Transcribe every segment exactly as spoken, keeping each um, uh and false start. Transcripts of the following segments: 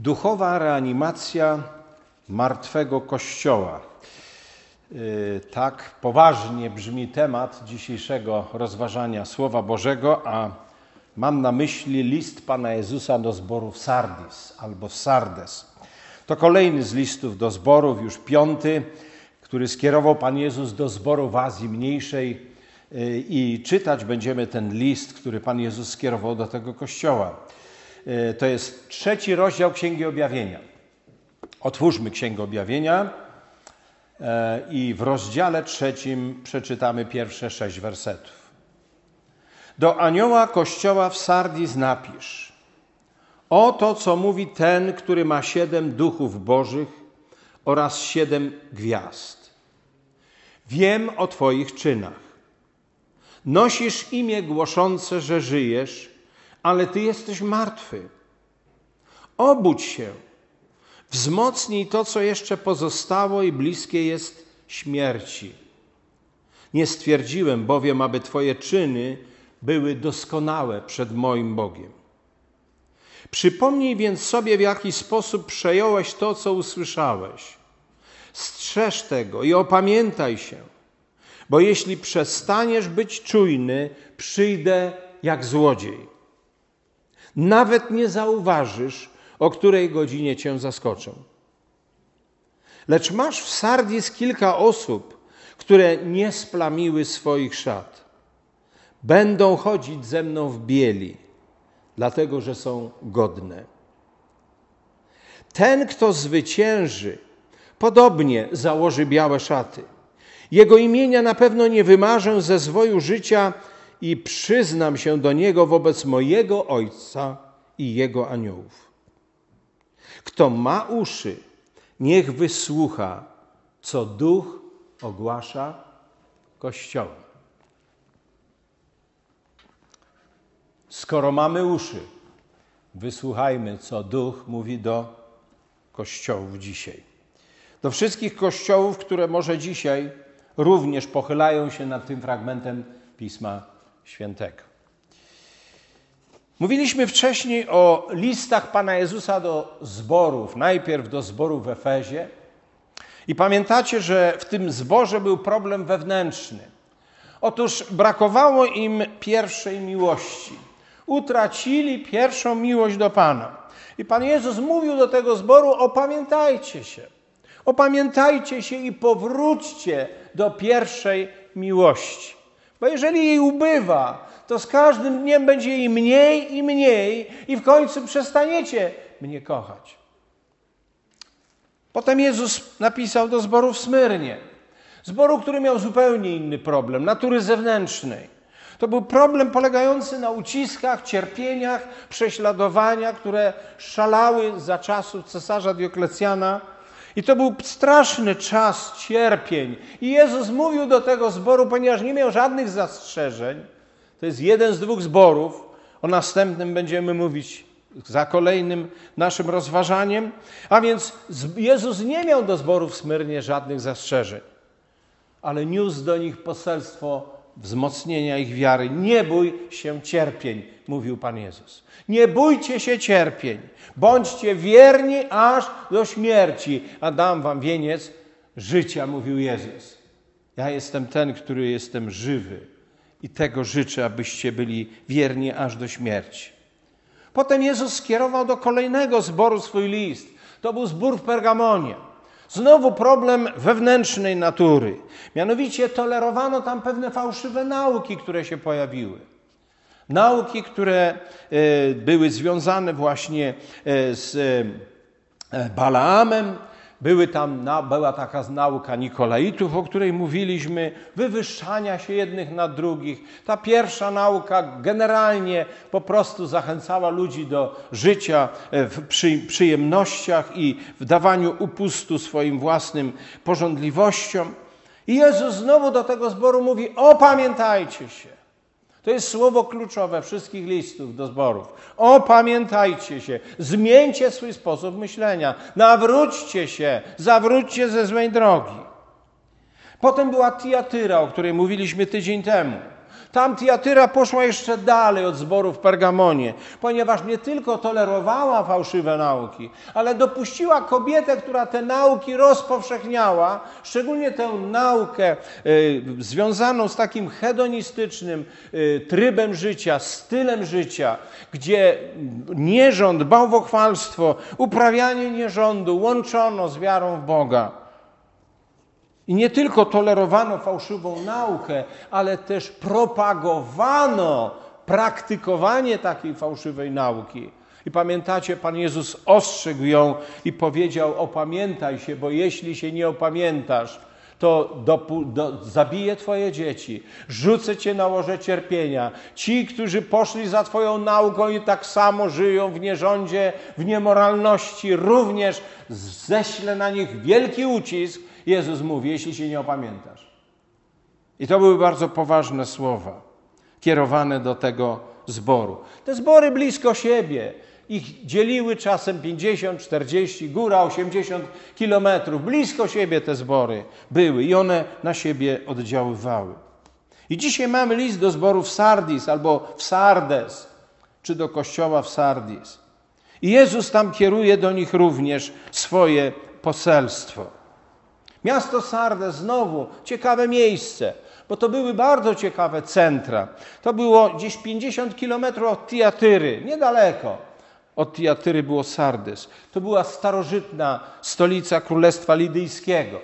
Duchowa reanimacja martwego Kościoła. Tak poważnie brzmi temat dzisiejszego rozważania Słowa Bożego, a mam na myśli list Pana Jezusa do zboru w Sardis albo w Sardes. To kolejny z listów do zborów, już piąty, który skierował Pan Jezus do zboru w Azji Mniejszej i czytać będziemy ten list, który Pan Jezus skierował do tego Kościoła. To jest trzeci rozdział Księgi Objawienia. Otwórzmy Księgę Objawienia i w rozdziale trzecim przeczytamy pierwsze sześć wersetów. Do anioła Kościoła w Sardis napisz: oto co mówi ten, który ma siedem duchów bożych oraz siedem gwiazd. Wiem o twoich czynach. Nosisz imię głoszące, że żyjesz, ale ty jesteś martwy. Obudź się, wzmocnij to, co jeszcze pozostało i bliskie jest śmierci. Nie stwierdziłem bowiem, aby twoje czyny były doskonałe przed moim Bogiem. Przypomnij więc sobie, w jaki sposób przejąłeś to, co usłyszałeś. Strzeż tego i opamiętaj się, bo jeśli przestaniesz być czujny, przyjdę jak złodziej. Nawet nie zauważysz, o której godzinie cię zaskoczę. Lecz masz w Sardis kilka osób, które nie splamiły swoich szat. Będą chodzić ze mną w bieli, dlatego że są godne. Ten, kto zwycięży, podobnie założy białe szaty. Jego imienia na pewno nie wymarzę ze zwoju życia i przyznam się do niego wobec mojego Ojca i jego aniołów. Kto ma uszy, niech wysłucha, co Duch ogłasza Kościołom. Skoro mamy uszy, wysłuchajmy, co Duch mówi do Kościołów dzisiaj. Do wszystkich Kościołów, które może dzisiaj również pochylają się nad tym fragmentem Pisma Świętego. Mówiliśmy wcześniej o listach Pana Jezusa do zborów. Najpierw do zboru w Efezie. I pamiętacie, że w tym zborze był problem wewnętrzny. Otóż brakowało im pierwszej miłości. Utracili pierwszą miłość do Pana. I Pan Jezus mówił do tego zboru: opamiętajcie się. Opamiętajcie się i powróćcie do pierwszej miłości. Bo jeżeli jej ubywa, to z każdym dniem będzie jej mniej i mniej i w końcu przestaniecie mnie kochać. Potem Jezus napisał do zboru w Smyrnie. Zboru, który miał zupełnie inny problem, natury zewnętrznej. To był problem polegający na uciskach, cierpieniach, prześladowaniach, które szalały za czasów cesarza Dioklecjana. I to był straszny czas cierpień. I Jezus mówił do tego zboru, ponieważ nie miał żadnych zastrzeżeń. To jest jeden z dwóch zborów. O następnym będziemy mówić za kolejnym naszym rozważaniem. A więc Jezus nie miał do zboru w Smyrnie żadnych zastrzeżeń. Ale niósł do nich poselstwo wzmocnienia ich wiary. Nie bój się cierpień, mówił Pan Jezus. Nie bójcie się cierpień. Bądźcie wierni aż do śmierci, a dam wam wieniec życia, mówił Jezus. Ja jestem ten, który jestem żywy i tego życzę, abyście byli wierni aż do śmierci. Potem Jezus skierował do kolejnego zboru swój list. To był zbór w Pergamonie. Znowu problem wewnętrznej natury. Mianowicie tolerowano tam pewne fałszywe nauki, które się pojawiły. Nauki, które były związane właśnie z Balaamem. Były tam, była taka nauka Nikolaitów, o której mówiliśmy, wywyższania się jednych nad drugich. Ta pierwsza nauka generalnie po prostu zachęcała ludzi do życia w przyjemnościach i w dawaniu upustu swoim własnym pożądliwościom. I Jezus znowu do tego zboru mówi: opamiętajcie się. To jest słowo kluczowe wszystkich listów do zborów. Opamiętajcie się, zmieńcie swój sposób myślenia, nawróćcie się, zawróćcie ze złej drogi. Potem była Tiatyra, o której mówiliśmy tydzień temu. Tam Tiatyra poszła jeszcze dalej od zboru w Pergamonie, ponieważ nie tylko tolerowała fałszywe nauki, ale dopuściła kobietę, która te nauki rozpowszechniała, szczególnie tę naukę y, związaną z takim hedonistycznym y, trybem życia, stylem życia, gdzie nierząd, bałwochwalstwo, uprawianie nierządu łączono z wiarą w Boga. I nie tylko tolerowano fałszywą naukę, ale też propagowano praktykowanie takiej fałszywej nauki. I pamiętacie, Pan Jezus ostrzegł ją i powiedział: opamiętaj się, bo jeśli się nie opamiętasz, to do, do, zabiję twoje dzieci, rzucę cię na łoże cierpienia. Ci, którzy poszli za twoją nauką i tak samo żyją w nierządzie, w niemoralności, również ześlę na nich wielki ucisk. Jezus mówi: jeśli się nie opamiętasz. I to były bardzo poważne słowa kierowane do tego zboru. Te zbory blisko siebie, ich dzieliły czasem pięćdziesiąt, czterdzieści, góra osiemdziesiąt kilometrów. Blisko siebie te zbory były i one na siebie oddziaływały. I dzisiaj mamy list do zboru w Sardis albo w Sardes, czy do kościoła w Sardis. I Jezus tam kieruje do nich również swoje poselstwo. Miasto Sardes znowu ciekawe miejsce, bo to były bardzo ciekawe centra. To było gdzieś pięćdziesiąt kilometrów od Tiatyry, niedaleko. Od Tiatyry było Sardes. To była starożytna stolica Królestwa Lidyjskiego.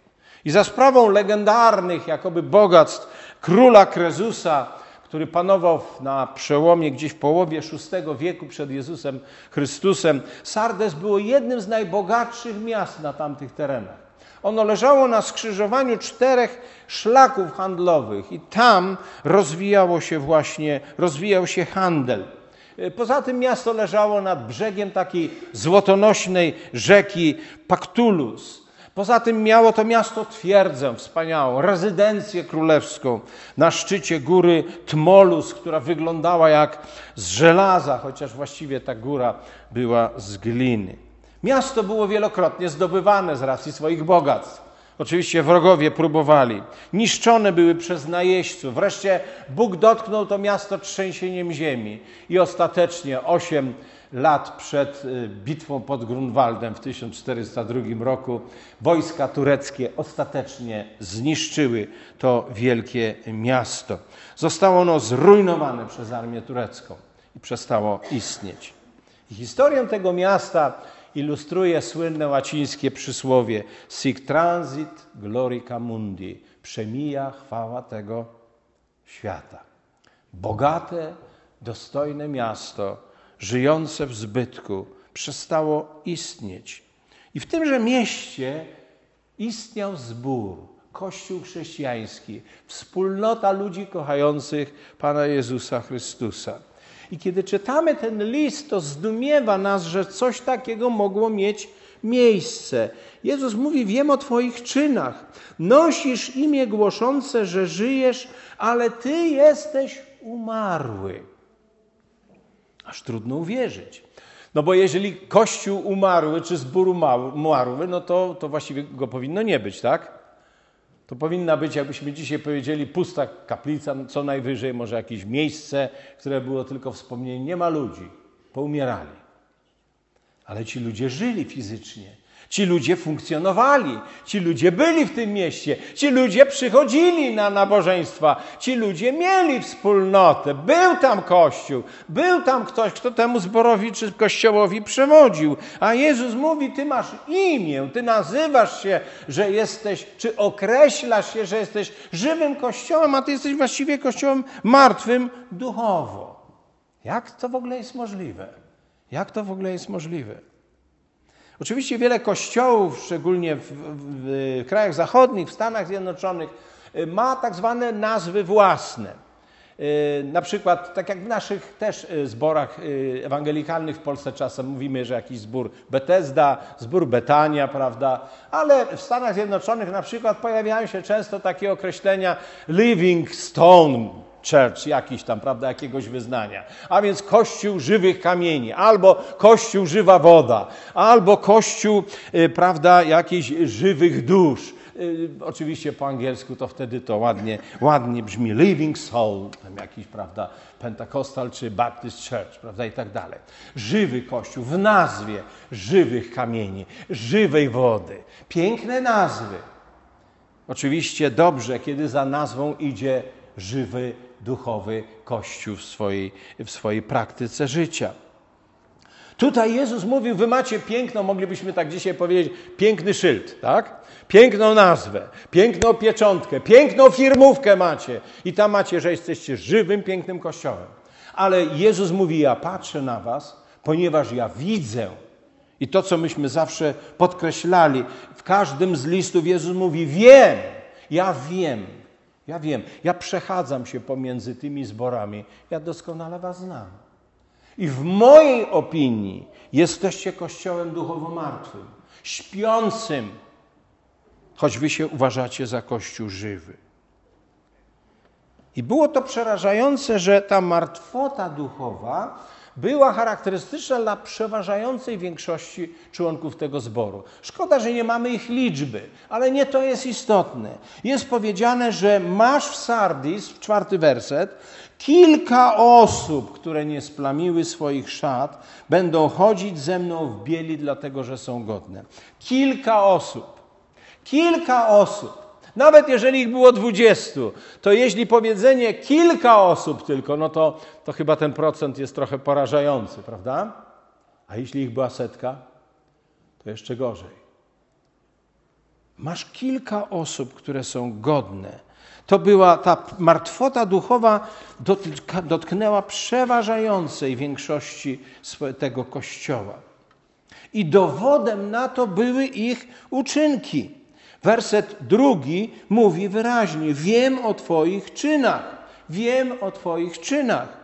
I za sprawą legendarnych jakoby bogactw króla Krezusa, który panował na przełomie gdzieś w połowie szóstego wieku przed Jezusem Chrystusem, Sardes było jednym z najbogatszych miast na tamtych terenach. Ono leżało na skrzyżowaniu czterech szlaków handlowych i tam rozwijało się właśnie, rozwijał się handel. Poza tym miasto leżało nad brzegiem takiej złotonośnej rzeki Pactolus. Poza tym miało to miasto twierdzę wspaniałą, rezydencję królewską na szczycie góry Tmolus, która wyglądała jak z żelaza, chociaż właściwie ta góra była z gliny. Miasto było wielokrotnie zdobywane z racji swoich bogactw. Oczywiście wrogowie próbowali. Niszczone były przez najeźdźców. Wreszcie Bóg dotknął to miasto trzęsieniem ziemi. I ostatecznie osiem lat przed bitwą pod Grunwaldem w tysiąc czterysta drugim roku wojska tureckie ostatecznie zniszczyły to wielkie miasto. Zostało ono zrujnowane przez armię turecką i przestało istnieć. I historię tego miasta ilustruje słynne łacińskie przysłowie sic transit glorica mundi. Przemija chwała tego świata. Bogate, dostojne miasto, żyjące w zbytku, przestało istnieć. I w tymże mieście istniał zbór, Kościół chrześcijański, wspólnota ludzi kochających Pana Jezusa Chrystusa. I kiedy czytamy ten list, to zdumiewa nas, że coś takiego mogło mieć miejsce. Jezus mówi: wiem o twoich czynach. Nosisz imię głoszące, że żyjesz, ale ty jesteś umarły. Aż trudno uwierzyć. No bo jeżeli Kościół umarły, czy zbór umarły, no to, to właściwie go powinno nie być, tak? To powinna być, jakbyśmy dzisiaj powiedzieli, pusta kaplica, co najwyżej może jakieś miejsce, które było tylko wspomnieniem. Nie ma ludzi, poumierali. Ale ci ludzie żyli fizycznie, ci ludzie funkcjonowali, ci ludzie byli w tym mieście, ci ludzie przychodzili na nabożeństwa, ci ludzie mieli wspólnotę, był tam Kościół, był tam ktoś, kto temu zborowi czy kościołowi przewodził. A Jezus mówi: ty masz imię, ty nazywasz się, że jesteś, czy określasz się, że jesteś żywym Kościołem, a ty jesteś właściwie Kościołem martwym duchowo. Jak to w ogóle jest możliwe? Jak to w ogóle jest możliwe? Oczywiście wiele kościołów, szczególnie w, w, w krajach zachodnich, w Stanach Zjednoczonych, ma tak zwane nazwy własne. Na przykład, tak jak w naszych też zborach ewangelikalnych w Polsce czasem mówimy, że jakiś zbór Betesda, zbór Betania, prawda? Ale w Stanach Zjednoczonych na przykład pojawiają się często takie określenia Living Stone Church, jakiś tam, prawda, jakiegoś wyznania. A więc Kościół żywych kamieni, albo Kościół żywa woda, albo Kościół, prawda, jakichś żywych dusz. y, oczywiście po angielsku to wtedy to ładnie, ładnie brzmi Living Soul, tam jakiś, prawda, Pentecostal czy Baptist Church, prawda, i tak dalej. Żywy Kościół w nazwie żywych kamieni, żywej wody. Piękne nazwy. Oczywiście dobrze, kiedy za nazwą idzie żywy, duchowy Kościół w swojej, w swojej praktyce życia. Tutaj Jezus mówił, wy macie piękną, moglibyśmy tak dzisiaj powiedzieć, piękny szyld, tak? Piękną nazwę, piękną pieczątkę, piękną firmówkę macie. I tam macie, że jesteście żywym, pięknym Kościołem. Ale Jezus mówi, ja patrzę na was, ponieważ ja widzę. I to, co myśmy zawsze podkreślali, w każdym z listów Jezus mówi, wiem, ja wiem, ja wiem. Ja przechadzam się pomiędzy tymi zborami, ja doskonale was znam. I w mojej opinii jesteście Kościołem duchowo martwym, śpiącym, choć wy się uważacie za Kościół żywy. I było to przerażające, że ta martwota duchowa była charakterystyczna dla przeważającej większości członków tego zboru. Szkoda, że nie mamy ich liczby, ale nie to jest istotne. Jest powiedziane, że masz w Sardis, czwarty werset, kilka osób, które nie splamiły swoich szat, będą chodzić ze mną w bieli, dlatego że są godne. Kilka osób. Kilka osób. Nawet jeżeli ich było dwudziestu, to jeśli powiedzenie kilka osób tylko, no to, to chyba ten procent jest trochę porażający, prawda? A jeśli ich była setka, to jeszcze gorzej. Masz kilka osób, które są godne. To była ta martwota duchowa, dotknęła przeważającej większości tego Kościoła. I dowodem na to były ich uczynki. Werset drugi mówi wyraźnie, wiem o twoich czynach, wiem o twoich czynach.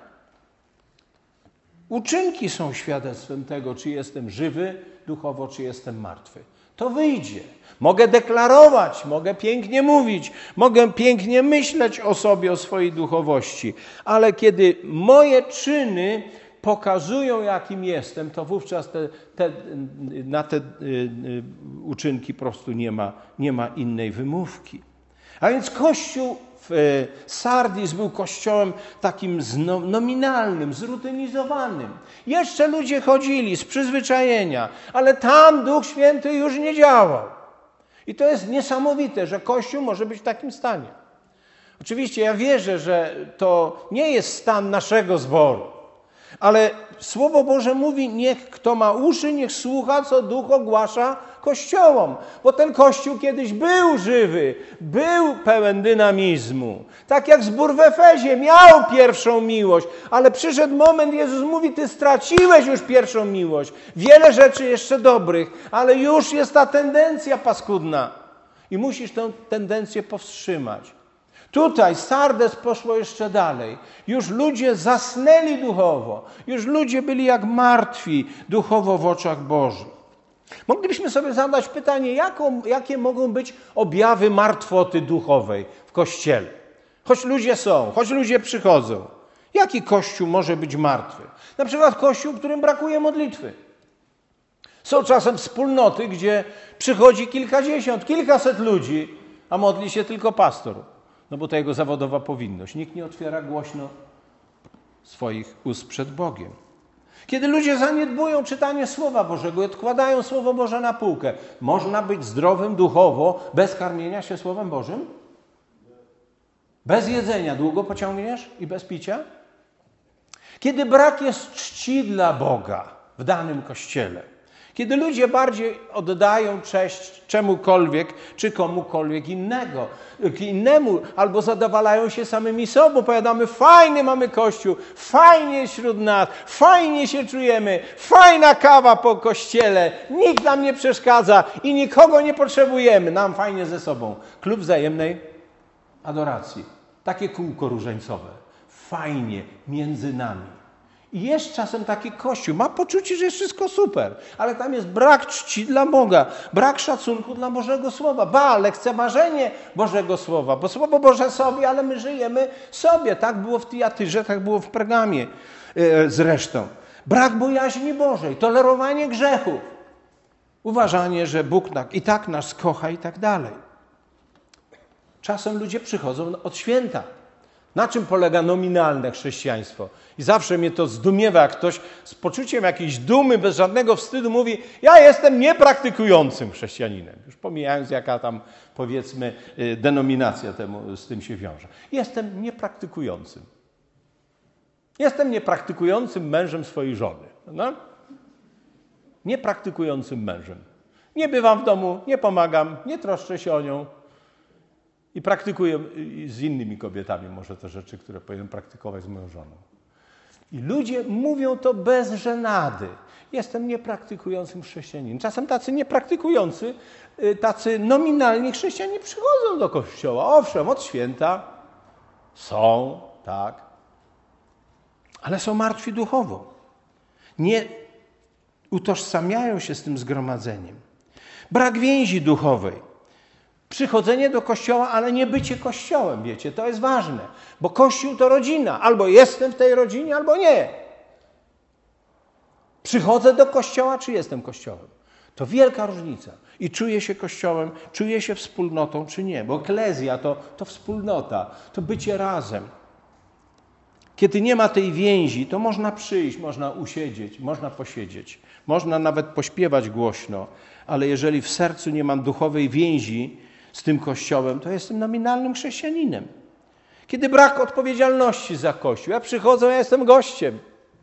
Uczynki są świadectwem tego, czy jestem żywy duchowo, czy jestem martwy. To wyjdzie. Mogę deklarować, mogę pięknie mówić, mogę pięknie myśleć o sobie, o swojej duchowości, ale kiedy moje czyny pokazują, jakim jestem, to wówczas te, te, na te y, y, uczynki po prostu nie ma, nie ma innej wymówki. A więc Kościół w y, Sardis był kościołem takim zno, nominalnym, zrutynizowanym. Jeszcze ludzie chodzili z przyzwyczajenia, ale tam Duch Święty już nie działał. I to jest niesamowite, że Kościół może być w takim stanie. Oczywiście ja wierzę, że to nie jest stan naszego zboru. Ale Słowo Boże mówi, niech kto ma uszy, niech słucha, co Duch ogłasza kościołom. Bo ten Kościół kiedyś był żywy, był pełen dynamizmu. Tak jak zbór w Efezie miał pierwszą miłość, ale przyszedł moment, Jezus mówi, ty straciłeś już pierwszą miłość. Wiele rzeczy jeszcze dobrych, ale już jest ta tendencja paskudna. I musisz tę tendencję powstrzymać. Tutaj Sardes poszło jeszcze dalej. Już ludzie zasnęli duchowo. Już ludzie byli jak martwi duchowo w oczach Bożych. Moglibyśmy sobie zadać pytanie, jaką, jakie mogą być objawy martwoty duchowej w Kościele? Choć ludzie są, choć ludzie przychodzą. Jaki Kościół może być martwy? Na przykład Kościół, w którym brakuje modlitwy. Są czasem wspólnoty, gdzie przychodzi kilkadziesiąt, kilkaset ludzi, a modli się tylko pastor. No bo to jego zawodowa powinność. Nikt nie otwiera głośno swoich ust przed Bogiem. Kiedy ludzie zaniedbują czytanie Słowa Bożego i odkładają Słowo Boże na półkę, można być zdrowym duchowo bez karmienia się Słowem Bożym? Bez jedzenia długo pociągniesz i bez picia? Kiedy brak jest czci dla Boga w danym Kościele, kiedy ludzie bardziej oddają cześć czemukolwiek, czy komukolwiek innego, innemu, albo zadowalają się samymi sobą, powiadamy, fajny mamy Kościół, fajnie wśród nas, fajnie się czujemy, fajna kawa po kościele, nikt nam nie przeszkadza i nikogo nie potrzebujemy, nam fajnie ze sobą. Klub wzajemnej adoracji, takie kółko różańcowe, fajnie między nami. I jest czasem taki Kościół, ma poczucie, że jest wszystko super, ale tam jest brak czci dla Boga, brak szacunku dla Bożego Słowa, ba, lekceważenie Bożego Słowa, bo Słowo Boże sobie, ale my żyjemy sobie. Tak było w Tyjatyrze, tak było w Pergamie yy, zresztą. Brak bojaźni Bożej, tolerowanie grzechów, uważanie, że Bóg i tak nas kocha i tak dalej. Czasem ludzie przychodzą od święta. Na czym polega nominalne chrześcijaństwo? I zawsze mnie to zdumiewa, jak ktoś z poczuciem jakiejś dumy, bez żadnego wstydu mówi: ja jestem niepraktykującym chrześcijaninem. Już pomijając, jaka tam, powiedzmy, denominacja temu, z tym się wiąże. Jestem niepraktykującym. Jestem niepraktykującym mężem swojej żony. No? Niepraktykującym mężem. Nie bywam w domu, nie pomagam, nie troszczę się o nią. I praktykuję z innymi kobietami może te rzeczy, które powinienem praktykować z moją żoną. I ludzie mówią to bez żenady. Jestem niepraktykującym chrześcijaninem. Czasem tacy niepraktykujący, tacy nominalni chrześcijanie przychodzą do kościoła. Owszem, od święta są, tak, ale są martwi duchowo. Nie utożsamiają się z tym zgromadzeniem. Brak więzi duchowej. Przychodzenie do kościoła, ale nie bycie kościołem, wiecie, to jest ważne. Bo kościół to rodzina. Albo jestem w tej rodzinie, albo nie. Przychodzę do kościoła, czy jestem kościołem. To wielka różnica. I czuję się kościołem, czuję się wspólnotą, czy nie. Bo eklezja to, to wspólnota, to bycie razem. Kiedy nie ma tej więzi, to można przyjść, można usiedzieć, można posiedzieć. Można nawet pośpiewać głośno. Ale jeżeli w sercu nie mam duchowej więzi z tym Kościołem, to jestem nominalnym chrześcijaninem. Kiedy brak odpowiedzialności za Kościół. Ja przychodzę, ja jestem gościem.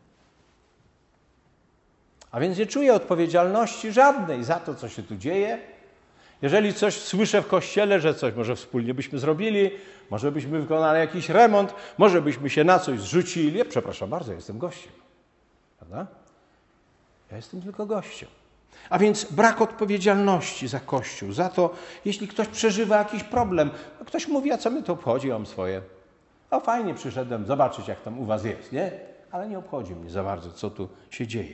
A więc nie czuję odpowiedzialności żadnej za to, co się tu dzieje. Jeżeli coś słyszę w Kościele, że coś może wspólnie byśmy zrobili, może byśmy wykonali jakiś remont, może byśmy się na coś zrzucili. Ja, przepraszam bardzo, ja jestem gościem. Prawda? Ja jestem tylko gościem. A więc brak odpowiedzialności za Kościół, za to, jeśli ktoś przeżywa jakiś problem, no ktoś mówi: a co mnie to obchodzi, ja mam swoje. O, fajnie przyszedłem zobaczyć, jak tam u was jest, nie? Ale nie obchodzi mnie za bardzo, co tu się dzieje.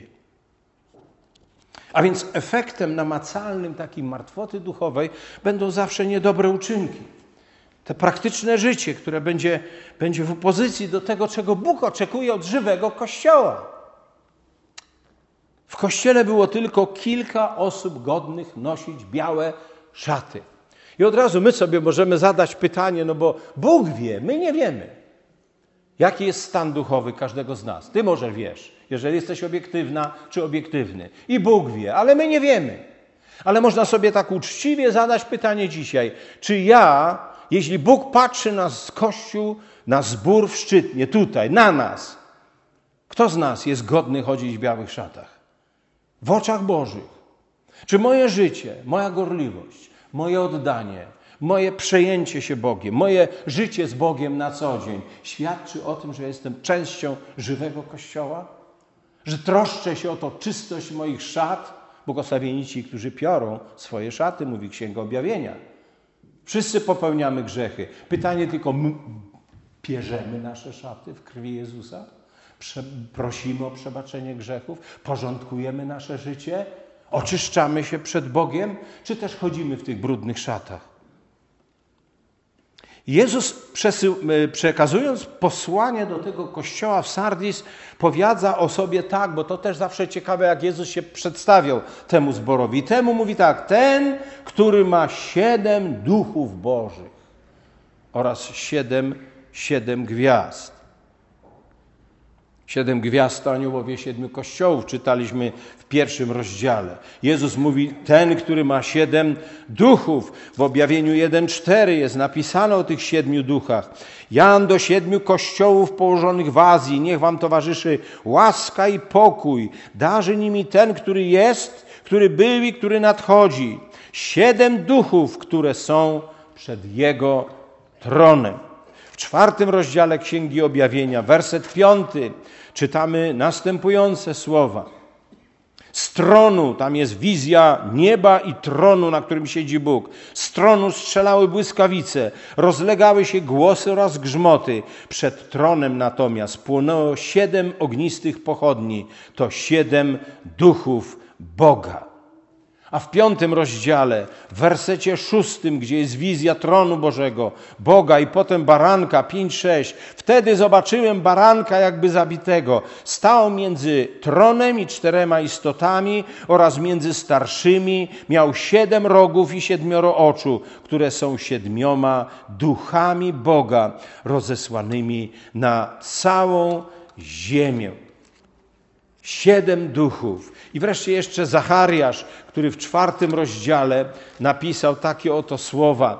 A więc efektem namacalnym takiej martwoty duchowej będą zawsze niedobre uczynki. Te praktyczne życie, które będzie, będzie w opozycji do tego, czego Bóg oczekuje od żywego Kościoła. W Kościele było tylko kilka osób godnych nosić białe szaty. I od razu my sobie możemy zadać pytanie, no bo Bóg wie, my nie wiemy, jaki jest stan duchowy każdego z nas. Ty może wiesz, jeżeli jesteś obiektywna czy obiektywny. I Bóg wie, ale my nie wiemy. Ale można sobie tak uczciwie zadać pytanie dzisiaj, czy ja, jeśli Bóg patrzy na Kościół, na zbór w Szczytnie, tutaj, na nas, kto z nas jest godny chodzić w białych szatach? W oczach Bożych. Czy moje życie, moja gorliwość, moje oddanie, moje przejęcie się Bogiem, moje życie z Bogiem na co dzień świadczy o tym, że jestem częścią żywego Kościoła? Że troszczę się o to czystość moich szat? Błogosławieni ci, którzy piorą swoje szaty, mówi Księga Objawienia. Wszyscy popełniamy grzechy. Pytanie tylko, my pierzemy nasze szaty w krwi Jezusa? Prosimy o przebaczenie grzechów? Porządkujemy nasze życie? Oczyszczamy się przed Bogiem? Czy też chodzimy w tych brudnych szatach? Jezus, przekazując posłanie do tego kościoła w Sardis, powiada o sobie tak, bo to też zawsze ciekawe, jak Jezus się przedstawiał temu zborowi. I temu mówi tak: ten, który ma siedem duchów bożych oraz siedem, siedem gwiazd. Siedem gwiazd to aniołowie siedmiu kościołów, czytaliśmy w pierwszym rozdziale. Jezus mówi, ten, który ma siedem duchów. W objawieniu jeden cztery jest napisane o tych siedmiu duchach. Jan do siedmiu kościołów położonych w Azji, niech wam towarzyszy łaska i pokój. Darzy nimi ten, który jest, który był i który nadchodzi. Siedem duchów, które są przed Jego tronem. W czwartym rozdziale Księgi Objawienia, werset piąty, czytamy następujące słowa. Z tronu, tam jest wizja nieba i tronu, na którym siedzi Bóg. Z tronu strzelały błyskawice, rozlegały się głosy oraz grzmoty. Przed tronem natomiast płonęło siedem ognistych pochodni. To siedem duchów Boga. A w piątym rozdziale, w wersecie szóstym, gdzie jest wizja tronu Bożego, Boga i potem baranka, pięć sześć. Wtedy zobaczyłem baranka jakby zabitego. Stał między tronem i czterema istotami oraz między starszymi. Miał siedem rogów i siedmioro oczu, które są siedmioma duchami Boga rozesłanymi na całą ziemię. Siedem duchów. I wreszcie jeszcze Zachariasz, który w czwartym rozdziale napisał takie oto słowa.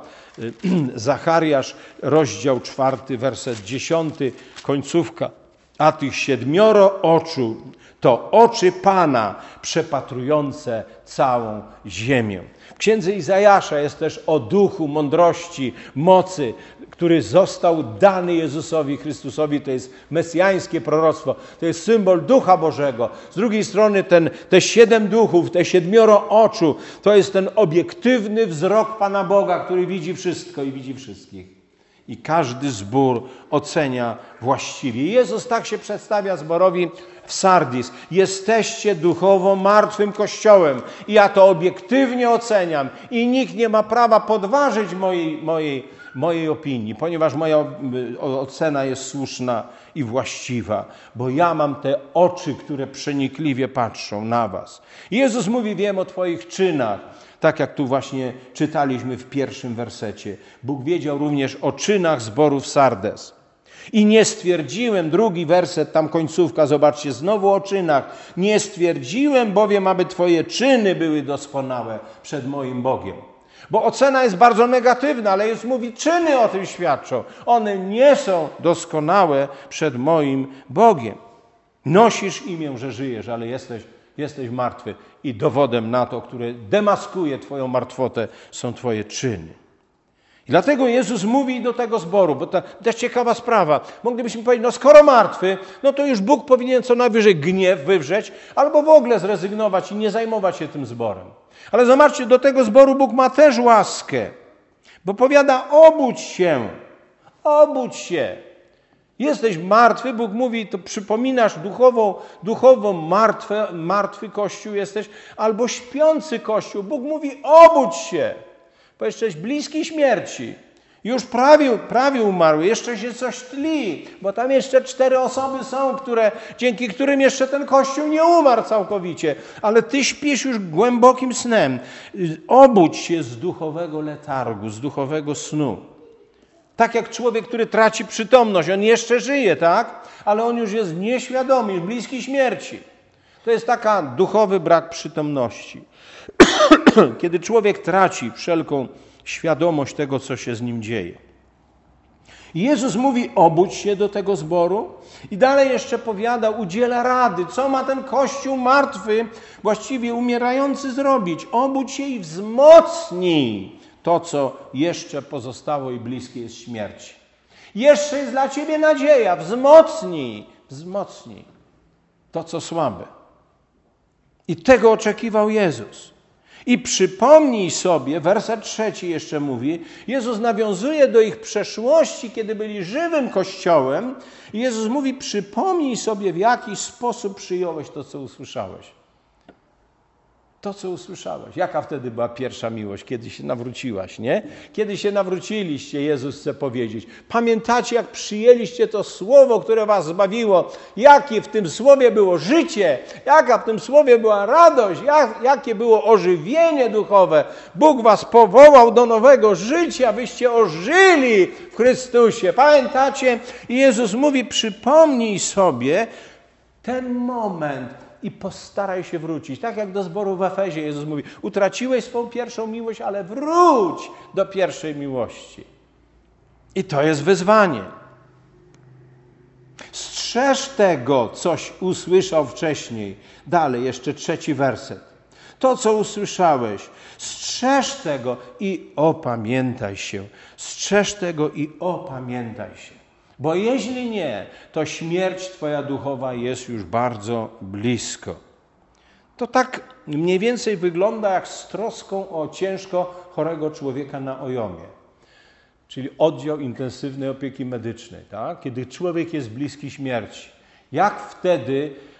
Zachariasz, rozdział czwarty, werset dziesiąty, końcówka. A tych siedmioro oczu to oczy Pana przepatrujące całą ziemię. W księdze Izajasza jest też o duchu mądrości, mocy, który został dany Jezusowi Chrystusowi. To jest mesjańskie proroctwo, to jest symbol Ducha Bożego. Z drugiej strony ten, te siedem duchów, te siedmioro oczu, to jest ten obiektywny wzrok Pana Boga, który widzi wszystko i widzi wszystkich. I każdy zbór ocenia właściwie. Jezus tak się przedstawia zborowi w Sardis. Jesteście duchowo martwym kościołem. I ja to obiektywnie oceniam. I nikt nie ma prawa podważyć mojej, mojej, mojej opinii, ponieważ moja ocena jest słuszna i właściwa. Bo ja mam te oczy, które przenikliwie patrzą na was. I Jezus mówi, wiem o twoich czynach. Tak jak tu właśnie czytaliśmy w pierwszym wersecie. Bóg wiedział również o czynach zboru w Sardes. I nie stwierdziłem, drugi werset, tam końcówka, zobaczcie, znowu o czynach. Nie stwierdziłem bowiem, aby twoje czyny były doskonałe przed moim Bogiem. Bo ocena jest bardzo negatywna, ale Jezus mówi, czyny o tym świadczą. One nie są doskonałe przed moim Bogiem. Nosisz imię, że żyjesz, ale jesteś Jesteś martwy i dowodem na to, które demaskuje twoją martwotę, są twoje czyny. I dlatego Jezus mówi do tego zboru, bo to też ciekawa sprawa. Moglibyśmy powiedzieć, no skoro martwy, no to już Bóg powinien co najwyżej gniew wywrzeć, albo w ogóle zrezygnować i nie zajmować się tym zborem. Ale zobaczcie, do tego zboru Bóg ma też łaskę, bo powiada, obudź się, obudź się. Jesteś martwy, Bóg mówi, to przypominasz duchową, duchowo martwe, martwy Kościół jesteś, albo śpiący Kościół. Bóg mówi, obudź się, bo jesteś bliski śmierci. Już prawie, prawie umarły, jeszcze się coś tli, bo tam jeszcze cztery osoby są, które, dzięki którym jeszcze ten Kościół nie umarł całkowicie. Ale ty śpisz już głębokim snem. Obudź się z duchowego letargu, z duchowego snu. Tak jak człowiek, który traci przytomność. On jeszcze żyje, tak? Ale on już jest nieświadomy, już bliski śmierci. To jest taka duchowy brak przytomności. Kiedy człowiek traci wszelką świadomość tego, co się z nim dzieje. I Jezus mówi, obudź się do tego zboru i dalej jeszcze powiada, udziela rady, co ma ten Kościół martwy, właściwie umierający zrobić. Obudź się i wzmocnij to, co jeszcze pozostało i bliskie jest śmierci. Jeszcze jest dla ciebie nadzieja. Wzmocnij, wzmocnij to, co słabe. I tego oczekiwał Jezus. I przypomnij sobie, werset trzeci jeszcze mówi, Jezus nawiązuje do ich przeszłości, kiedy byli żywym Kościołem. I Jezus mówi, przypomnij sobie, w jaki sposób przyjąłeś to, co usłyszałeś. To, co usłyszałeś. Jaka wtedy była pierwsza miłość? Kiedy się nawróciłaś, nie? Kiedy się nawróciliście, Jezus chce powiedzieć. Pamiętacie, jak przyjęliście to słowo, które was zbawiło? Jakie w tym słowie było życie? Jaka w tym słowie była radość? Jak, jakie było ożywienie duchowe? Bóg was powołał do nowego życia, byście ożyli w Chrystusie. Pamiętacie? I Jezus mówi, przypomnij sobie ten moment, i postaraj się wrócić. Tak jak do zboru w Efezie Jezus mówi, utraciłeś swą pierwszą miłość, ale wróć do pierwszej miłości. I to jest wyzwanie. Strzeż tego, coś usłyszał wcześniej. Dalej, jeszcze trzeci werset. To, co usłyszałeś, strzeż tego i opamiętaj się. Strzeż tego i opamiętaj się. Bo jeśli nie, to śmierć twoja duchowa jest już bardzo blisko. To tak mniej więcej wygląda jak z troską o ciężko chorego człowieka na ojomie. Czyli oddział intensywnej opieki medycznej, tak? Kiedy człowiek jest bliski śmierci. Jak wtedy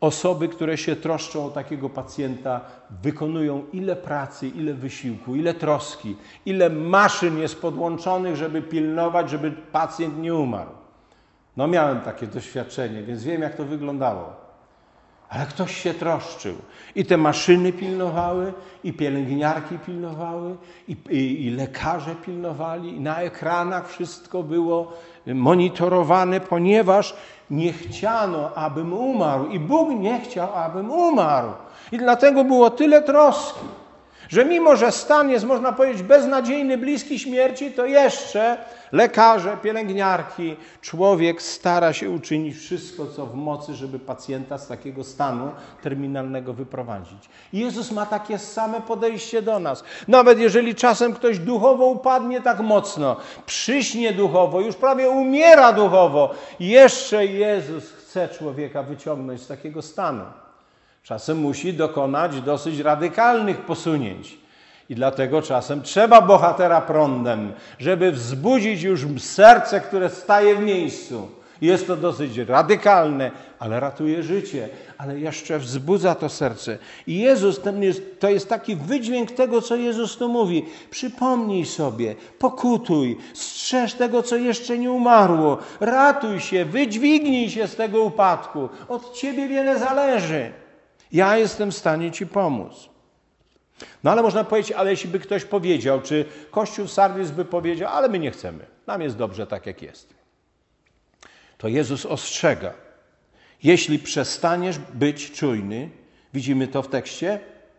osoby, które się troszczą o takiego pacjenta, wykonują ile pracy, ile wysiłku, ile troski, ile maszyn jest podłączonych, żeby pilnować, żeby pacjent nie umarł. No miałem takie doświadczenie, więc wiem, jak to wyglądało. Ale ktoś się troszczył. I te maszyny pilnowały, i pielęgniarki pilnowały, i, i, i lekarze pilnowali, i na ekranach wszystko było monitorowane, ponieważ nie chciano, abym umarł. I Bóg nie chciał, abym umarł. I dlatego było tyle troski, że mimo, że stan jest, można powiedzieć, beznadziejny, bliski śmierci, to jeszcze lekarze, pielęgniarki, człowiek stara się uczynić wszystko, co w mocy, żeby pacjenta z takiego stanu terminalnego wyprowadzić. I Jezus ma takie same podejście do nas. Nawet jeżeli czasem ktoś duchowo upadnie tak mocno, przyśnie duchowo, już prawie umiera duchowo, jeszcze Jezus chce człowieka wyciągnąć z takiego stanu. Czasem musi dokonać dosyć radykalnych posunięć. I dlatego czasem trzeba bohatera prądem, żeby wzbudzić już serce, które staje w miejscu. Jest to dosyć radykalne, ale ratuje życie, ale jeszcze wzbudza to serce. I Jezus, to jest taki wydźwięk tego, co Jezus tu mówi. Przypomnij sobie, pokutuj, strzeż tego, co jeszcze nie umarło. Ratuj się, wydźwignij się z tego upadku. Od Ciebie wiele zależy. Ja jestem w stanie Ci pomóc. No ale można powiedzieć, ale jeśli by ktoś powiedział, czy Kościół w Sardis by powiedział, ale my nie chcemy, nam jest dobrze tak, jak jest. To Jezus ostrzega. Jeśli przestaniesz być czujny, widzimy to w tekście,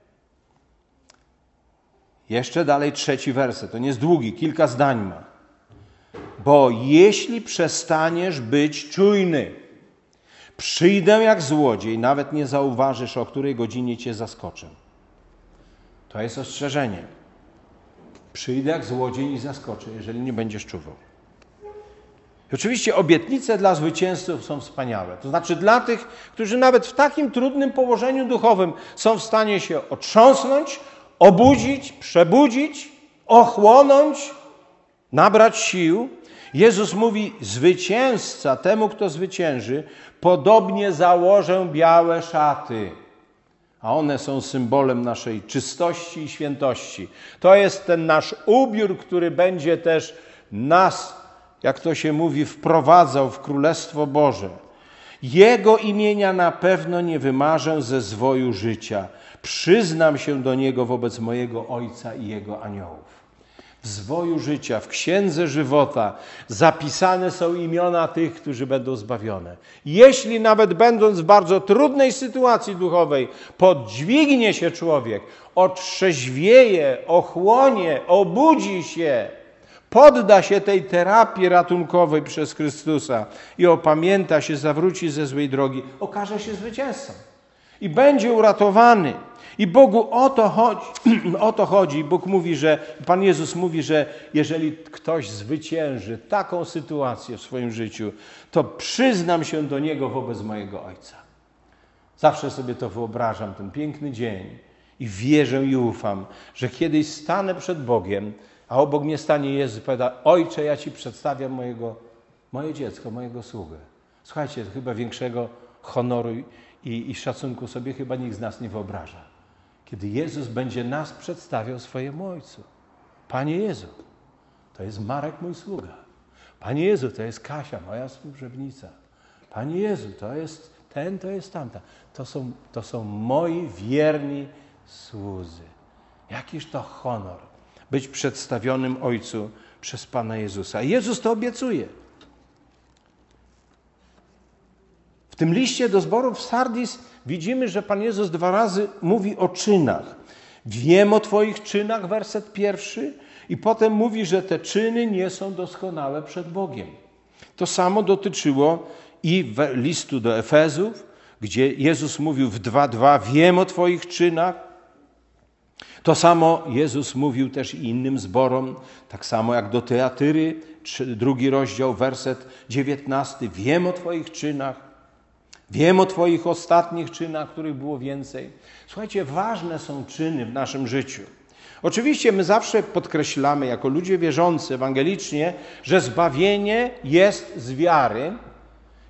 jeszcze dalej trzeci werset, to nie jest długi, kilka zdań ma. Bo jeśli przestaniesz być czujny, przyjdę jak złodziej, nawet nie zauważysz, o której godzinie Cię zaskoczę. To jest ostrzeżenie. Przyjdę jak złodziej i zaskoczę, jeżeli nie będziesz czuwał. I oczywiście obietnice dla zwycięzców są wspaniałe. To znaczy dla tych, którzy nawet w takim trudnym położeniu duchowym są w stanie się otrząsnąć, obudzić, przebudzić, ochłonąć, nabrać sił. Jezus mówi, zwycięzca, temu, kto zwycięży, podobnie założę białe szaty. A one są symbolem naszej czystości i świętości. To jest ten nasz ubiór, który będzie też nas, jak to się mówi, wprowadzał w Królestwo Boże. Jego imienia na pewno nie wymarzę ze zwoju życia. Przyznam się do Niego wobec mojego Ojca i Jego aniołów. W zwoju życia, w Księdze Żywota zapisane są imiona tych, którzy będą zbawione. Jeśli nawet będąc w bardzo trudnej sytuacji duchowej, podźwignie się człowiek, otrzeźwieje, ochłonie, obudzi się, podda się tej terapii ratunkowej przez Chrystusa i opamięta się, zawróci ze złej drogi, okaże się zwycięzcą i będzie uratowany. I Bogu o to chodzi. O to chodzi. Bóg mówi, że Pan Jezus mówi, że jeżeli ktoś zwycięży taką sytuację w swoim życiu, to przyznam się do Niego wobec mojego Ojca. Zawsze sobie to wyobrażam, ten piękny dzień i wierzę i ufam, że kiedyś stanę przed Bogiem, a obok mnie stanie Jezus i powiada, Ojcze, ja Ci przedstawiam mojego, moje dziecko, mojego sługę. Słuchajcie, chyba większego honoru i, i szacunku sobie chyba nikt z nas nie wyobraża. Kiedy Jezus będzie nas przedstawiał swojemu Ojcu. Panie Jezu, to jest Marek, mój sługa. Panie Jezu, to jest Kasia, moja służebnica. Panie Jezu, to jest ten, to jest tamta. To są, to są moi wierni słudzy. Jakiż to honor być przedstawionym Ojcu przez Pana Jezusa. I Jezus to obiecuje. W tym liście do zboru w Sardis widzimy, że Pan Jezus dwa razy mówi o czynach. Wiem o Twoich czynach, werset pierwszy, i potem mówi, że te czyny nie są doskonałe przed Bogiem. To samo dotyczyło i listu do Efezów, gdzie Jezus mówił w dwa dwa, wiem o Twoich czynach. To samo Jezus mówił też i innym zborom, tak samo jak do Teatyry, drugi rozdział, werset dziewiętnasty, wiem o Twoich czynach. Wiem o Twoich ostatnich czynach, których było więcej. Słuchajcie, ważne są czyny w naszym życiu. Oczywiście my zawsze podkreślamy, jako ludzie wierzący ewangelicznie, że zbawienie jest z wiary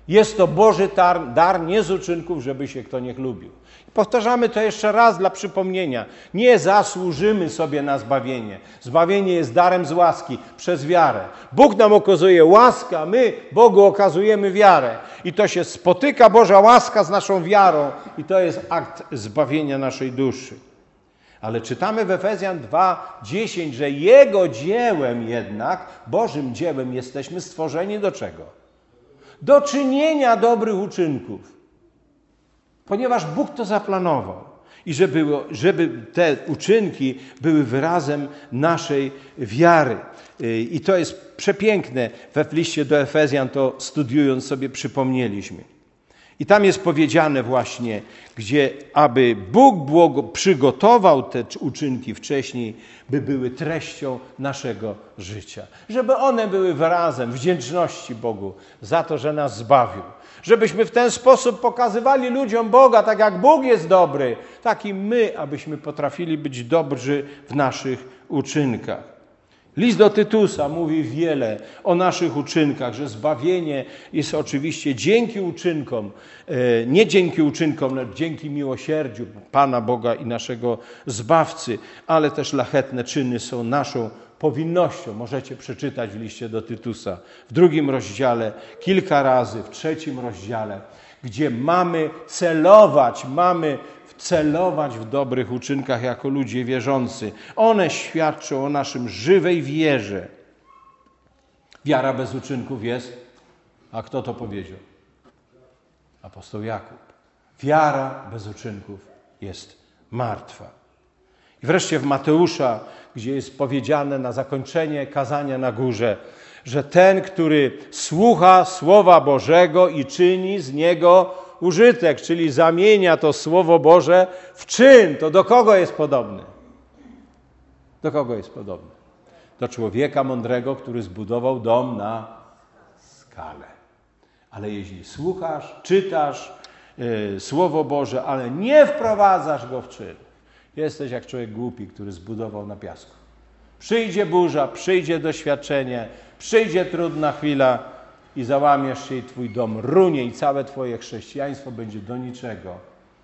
Jest to Boży dar, dar nie z uczynków, żeby się kto nie chlubił. Powtarzamy to jeszcze raz dla przypomnienia. Nie zasłużymy sobie na zbawienie. Zbawienie jest darem z łaski, przez wiarę. Bóg nam okazuje łaskę, a my Bogu okazujemy wiarę. I to się spotyka Boża łaska z naszą wiarą i to jest akt zbawienia naszej duszy. Ale czytamy w Efezjan dwa dziesięć, że Jego dziełem jednak, Bożym dziełem jesteśmy stworzeni do czego? Do czynienia dobrych uczynków. Ponieważ Bóg to zaplanował. I żeby, żeby te uczynki były wyrazem naszej wiary. I to jest przepiękne. We w liście do Efezjan to studiując sobie przypomnieliśmy. I tam jest powiedziane właśnie, gdzie aby Bóg błogo przygotował te uczynki wcześniej, by były treścią naszego życia. Żeby one były wyrazem wdzięczności Bogu za to, że nas zbawił. Żebyśmy w ten sposób pokazywali ludziom Boga, tak jak Bóg jest dobry, tak i my, abyśmy potrafili być dobrzy w naszych uczynkach. List do Tytusa mówi wiele o naszych uczynkach, że zbawienie jest oczywiście dzięki uczynkom, nie dzięki uczynkom, lecz dzięki miłosierdziu Pana Boga i naszego Zbawcy, ale też szlachetne czyny są naszą powinnością. Możecie przeczytać w liście do Tytusa w drugim rozdziale, kilka razy, w trzecim rozdziale, gdzie mamy celować, mamy celować w dobrych uczynkach jako ludzie wierzący. One świadczą o naszym żywej wierze. Wiara bez uczynków jest, a kto to powiedział? Apostoł Jakub. Wiara bez uczynków jest martwa. I wreszcie w Mateusza, gdzie jest powiedziane na zakończenie kazania na górze, że ten, który słucha Słowa Bożego i czyni z niego użytek, czyli zamienia to Słowo Boże w czyn, to do kogo jest podobny? Do kogo jest podobny? Do człowieka mądrego, który zbudował dom na skale. Ale jeśli słuchasz, czytasz yy, Słowo Boże, ale nie wprowadzasz go w czyn, jesteś jak człowiek głupi, który zbudował na piasku. Przyjdzie burza, przyjdzie doświadczenie, przyjdzie trudna chwila i załamiesz się i twój dom runie i całe twoje chrześcijaństwo będzie do niczego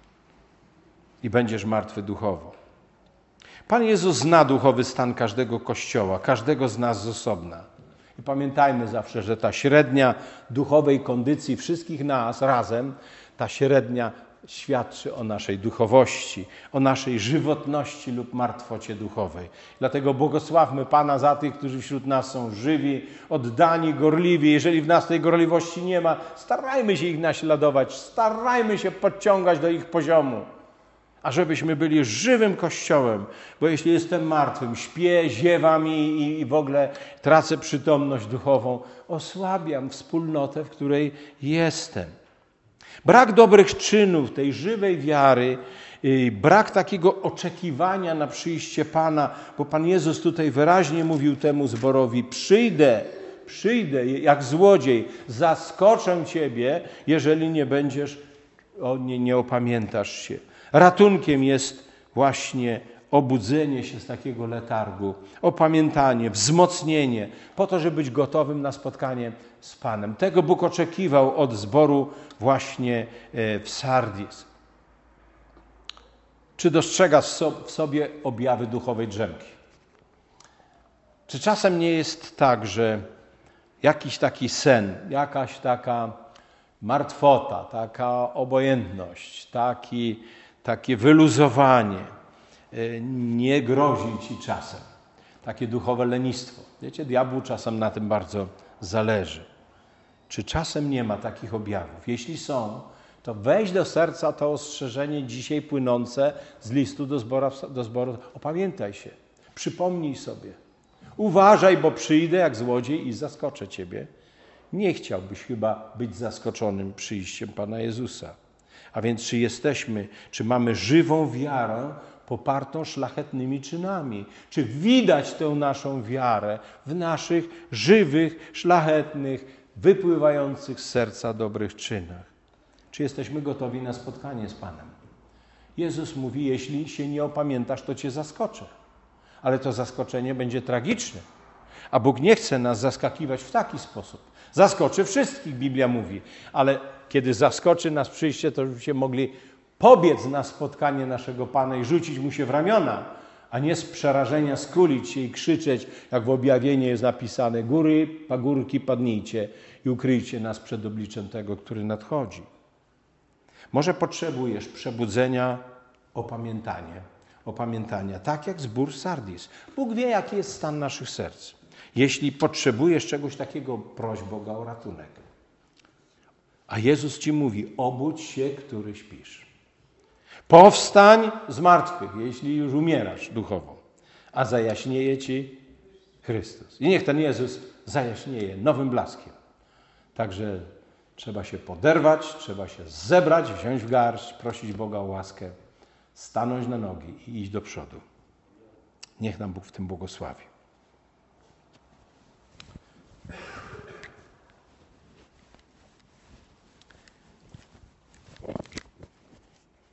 i będziesz martwy duchowo. Pan Jezus zna duchowy stan każdego kościoła, każdego z nas z osobna. I pamiętajmy zawsze, że ta średnia duchowej kondycji wszystkich nas razem, ta średnia świadczy o naszej duchowości, o naszej żywotności lub martwocie duchowej. Dlatego błogosławmy Pana za tych, którzy wśród nas są żywi, oddani, gorliwi. Jeżeli w nas tej gorliwości nie ma, starajmy się ich naśladować, starajmy się podciągać do ich poziomu, ażebyśmy byli żywym Kościołem, bo jeśli jestem martwym, śpię, ziewam i, i w ogóle tracę przytomność duchową, osłabiam wspólnotę, w której jestem. Brak dobrych czynów, tej żywej wiary, brak takiego oczekiwania na przyjście Pana, bo Pan Jezus tutaj wyraźnie mówił temu zborowi: przyjdę, przyjdę jak złodziej, zaskoczę Ciebie, jeżeli nie będziesz, o nie, nie opamiętasz się. Ratunkiem jest właśnie obudzenie się z takiego letargu, opamiętanie, wzmocnienie, po to, żeby być gotowym na spotkanie z Panem. Tego Bóg oczekiwał od zboru właśnie w Sardis. Czy dostrzegasz w sobie objawy duchowej drzemki? Czy czasem nie jest tak, że jakiś taki sen, jakaś taka martwota, taka obojętność, taki, takie wyluzowanie nie grozi ci czasem? Takie duchowe lenistwo. Wiecie, diabłu czasem na tym bardzo zależy. Czy czasem nie ma takich objawów? Jeśli są, to weź do serca to ostrzeżenie dzisiaj płynące z listu do zboru, do zboru. Opamiętaj się, przypomnij sobie. Uważaj, bo przyjdę jak złodziej i zaskoczę ciebie. Nie chciałbyś chyba być zaskoczonym przyjściem Pana Jezusa. A więc czy jesteśmy, czy mamy żywą wiarę popartą szlachetnymi czynami? Czy widać tę naszą wiarę w naszych żywych, szlachetnych, wypływających z serca dobrych czynach? Czy jesteśmy gotowi na spotkanie z Panem? Jezus mówi: jeśli się nie opamiętasz, to cię zaskoczę. Ale to zaskoczenie będzie tragiczne. A Bóg nie chce nas zaskakiwać w taki sposób. Zaskoczy wszystkich, Biblia mówi, ale kiedy zaskoczy nas przyjście, to byśmy mogli pobiec na spotkanie naszego Pana i rzucić Mu się w ramiona, a nie z przerażenia skulić się i krzyczeć, jak w objawieniu jest napisane: góry, pagórki padnijcie i ukryjcie nas przed obliczem tego, który nadchodzi. Może potrzebujesz przebudzenia, opamiętania, opamiętania, tak jak zbór Sardis. Bóg wie, jaki jest stan naszych serc. Jeśli potrzebujesz czegoś takiego, proś Boga o ratunek. A Jezus ci mówi: obudź się, który śpisz. Powstań z martwych, jeśli już umierasz duchowo, a zajaśnieje ci Chrystus. I niech ten Jezus zajaśnieje nowym blaskiem. Także trzeba się poderwać, trzeba się zebrać, wziąć w garść, prosić Boga o łaskę, stanąć na nogi i iść do przodu. Niech nam Bóg w tym błogosławi.